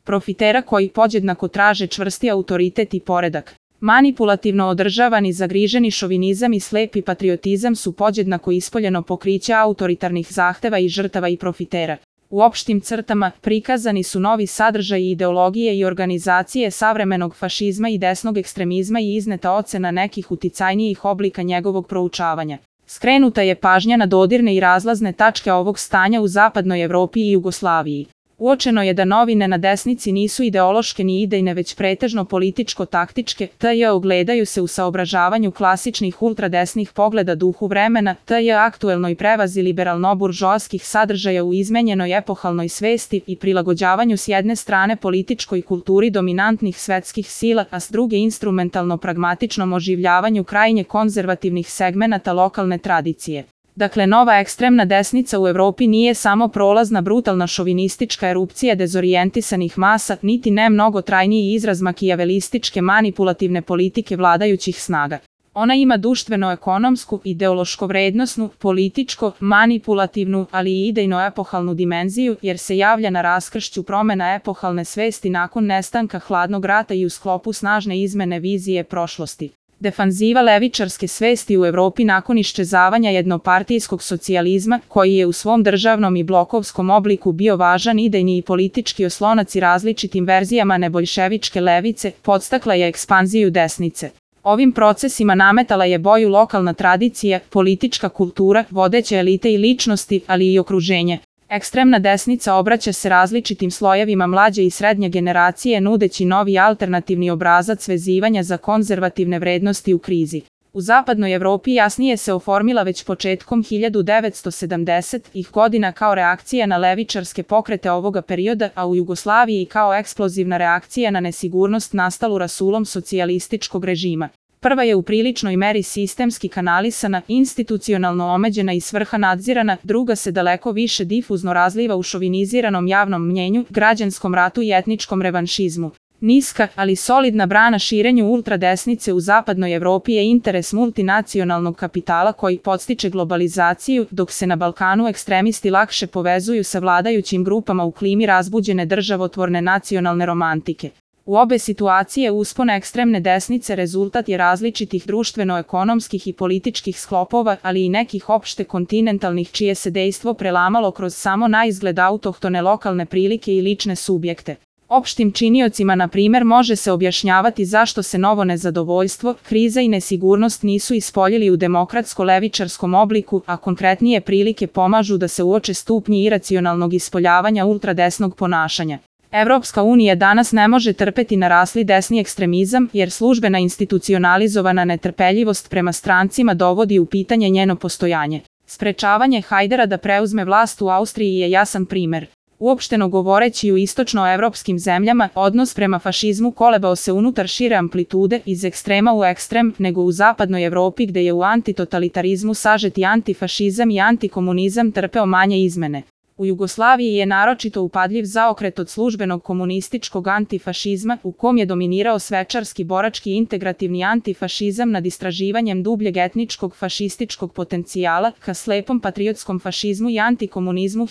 profitera koji podjednako traže čvrsti autoritet i poredak. Manipulativno održavani zagriženi šovinizam i slepi patriotizam su podjednako ispoljeno pokriće autoritarnih zahteva i žrtava i profitera. U opštim crtama prikazani su novi sadržaji ideologije i organizacije savremenog fašizma i desnog ekstremizma i izneta ocena nekih uticajnijih oblika njegovog proučavanja. Skrenuta je pažnja na dodirne i razlazne tačke ovog stanja u zapadnoj Evropi i Jugoslaviji. Uočeno je da novine na desnici nisu ideološke ni idejne već pretežno političko-taktičke, ogledaju se u saobražavanju klasičnih ultradesnih pogleda duhu vremena, aktuelnoj prevazi liberalno-buržoaskih sadržaja u izmenjenoj epohalnoj svesti i prilagođavanju s jedne strane političkoj kulturi dominantnih svetskih sila, a s druge instrumentalno-pragmatičnom oživljavanju krajnje konzervativnih segmenata lokalne tradicije. Dakle, nova ekstremna desnica u Evropi nije samo prolazna brutalna šovinistička erupcija dezorijentisanih masa, niti ne mnogo trajniji izraz makijavelističke manipulativne politike vladajućih snaga. Ona ima društveno-ekonomsku, ideološko-vrednosnu, političko-manipulativnu, ali i idejno-epohalnu dimenziju, jer se javlja na raskršću promena epohalne svesti nakon nestanka hladnog rata i u sklopu snažne izmene vizije prošlosti. Defanziva levičarske svesti u Evropi nakon iščezavanja jednopartijskog socijalizma, koji je u svom državnom i blokovskom obliku bio važan idejni i politički oslonac i različitim verzijama nebolševičke levice, podstakla je ekspanziju desnice. Ovim procesima nametala je boju lokalna tradicija, politička kultura, vodeće elite i ličnosti, ali i okruženje. Ekstremna desnica obraća se različitim slojevima mlađe i srednje generacije nudeći novi alternativni obrazac vezivanja za konzervativne vrednosti u krizi. U zapadnoj Evropi jasnije se oformila već početkom 1970-ih godina kao reakcija na levičarske pokrete ovoga perioda, a u Jugoslaviji kao eksplozivna reakcija na nesigurnost nastalu rasulom socijalističkog režima. Prva je u priličnoj meri sistemski kanalisana, institucionalno omeđena i svrha nadzirana, druga se daleko više difuzno razliva u šoviniziranom javnom mnjenju, građanskom ratu i etničkom revanšizmu. Niska, ali solidna brana širenju ultradesnice u zapadnoj Evropi je interes multinacionalnog kapitala koji podstiče globalizaciju, dok se na Balkanu ekstremisti lakše povezuju sa vladajućim grupama u klimi razbuđene državotvorne nacionalne romantike. U obe situacije uspon ekstremne desnice rezultat je različitih društveno-ekonomskih i političkih sklopova, ali i nekih opšte kontinentalnih čije se dejstvo prelamalo kroz samo naizgled autohtone lokalne prilike i lične subjekte. Opštim činiocima, na primer, može se objašnjavati zašto se novo nezadovoljstvo, kriza i nesigurnost nisu ispoljili u demokratsko-levičarskom obliku, a konkretnije prilike pomažu da se uoče stupnji iracionalnog ispoljavanja ultradesnog ponašanja. Evropska unija danas ne može trpeti narasli desni ekstremizam, jer službena institucionalizovana netrpeljivost prema strancima dovodi u pitanje njeno postojanje. Sprečavanje Hajdera da preuzme vlast u Austriji je jasan primer. Uopšteno govoreći, u istočnoevropskim zemljama odnos prema fašizmu kolebao se unutar šire amplitude iz ekstrema u ekstrem, nego u zapadnoj Evropi gde je u antitotalitarizmu sažeti antifašizam i antikomunizam trpeo manje izmene. U Jugoslaviji je naročito upadljiv zaokret od službenog komunističkog antifašizma, u kom je dominirao svečarski borački integrativni antifašizam nad istraživanjem dubljeg etničkog fašističkog potencijala, ka slepom patriotskom fašizmu i antikomunizmu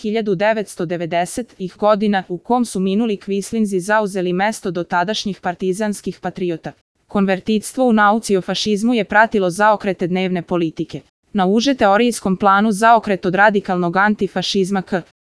1990-ih godina, u kom su minuli kvislinzi zauzeli mesto dotadašnjih partizanskih patriota. Konvertitstvo u nauci o fašizmu je pratilo zaokrete dnevne politike. Na uže teorijskom planu zaokret od radikalnog antifašizma k